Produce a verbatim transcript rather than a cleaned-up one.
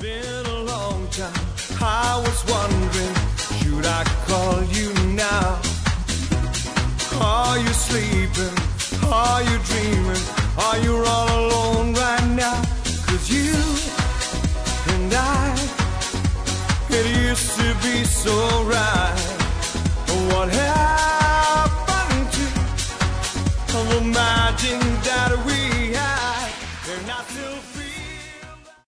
been a long time. I was wondering, should I call you now? Are you sleeping? Are you dreaming? Are you all alone right now? 'Cause you and I, it used to be so right. What happened?